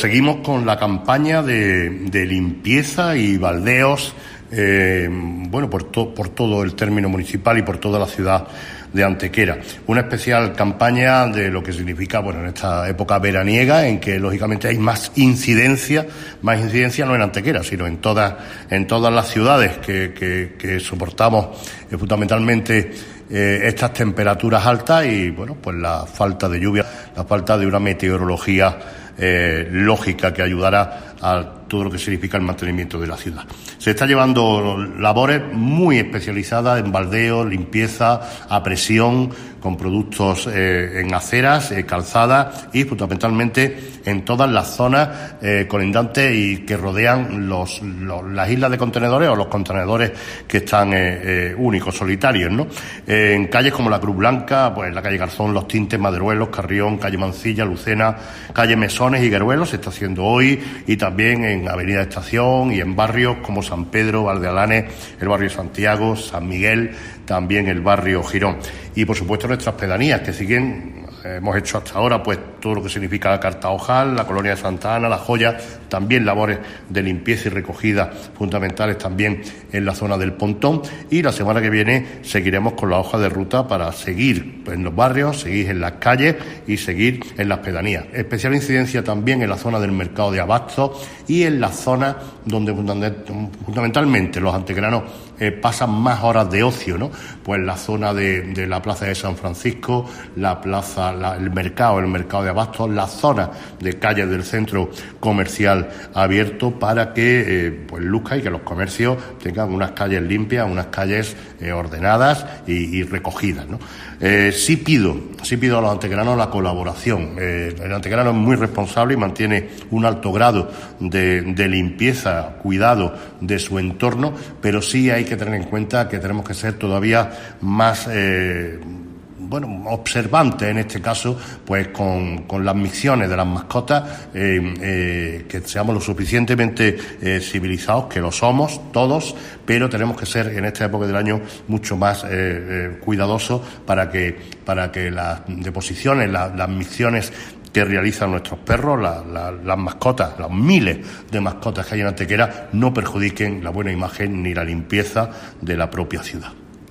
seguimos con la campaña de limpieza y baldeos, por todo el término municipal y por toda la ciudad de Antequera. Una especial campaña de lo que significa, en esta época veraniega, en que lógicamente hay más incidencia no en Antequera, sino en todas las ciudades que soportamos fundamentalmente estas temperaturas altas y, la falta de lluvia, la falta de una meteorología lógica que ayudará a todo lo que significa el mantenimiento de la ciudad. Se está llevando labores muy especializadas en baldeo, limpieza, a presión, con productos en aceras, calzadas y fundamentalmente en todas las zonas colindantes y que rodean las islas de contenedores o los contenedores que están únicos, solitarios, ¿no? En calles como la Cruz Blanca, la calle Garzón, Los Tintes, Maderuelos, Carrión, calle Mancilla, Lucena, calle Mesones y Gueruelos, se está haciendo hoy, y también en Avenida Estación y en barrios como San Pedro, Valdealanes, el barrio Santiago, San Miguel, también el barrio Girón. Y por supuesto nuestras pedanías que siguen. Hemos hecho hasta ahora todo lo que significa Cartaojal, la colonia de Santa Ana, La Joya, también labores de limpieza y recogida fundamentales también en la zona del Pontón, y la semana que viene seguiremos con la hoja de ruta para seguir en los barrios, seguir en las calles y seguir en las pedanías. Especial incidencia también en la zona del mercado de abastos y en la zona donde fundamentalmente los antequeranos pasan más horas de ocio, ¿no? Pues la zona de la plaza de San Francisco, la plaza, el mercado de abastos, la zona de calles del centro comercial abierto para que luzca y que los comercios tengan unas calles limpias, unas calles ordenadas y recogidas, ¿no? Sí pido a los antequeranos la colaboración. El antequerano es muy responsable y mantiene un alto grado de limpieza, cuidado de su entorno, pero sí hay que tener en cuenta que tenemos que ser todavía más observantes en este caso, con las misiones de las mascotas, que seamos lo suficientemente civilizados, que lo somos todos, pero tenemos que ser en esta época del año mucho más cuidadosos para que las deposiciones, las misiones que realizan nuestros perros, las mascotas, los miles de mascotas que hay en Antequera, no perjudiquen la buena imagen ni la limpieza de la propia ciudad.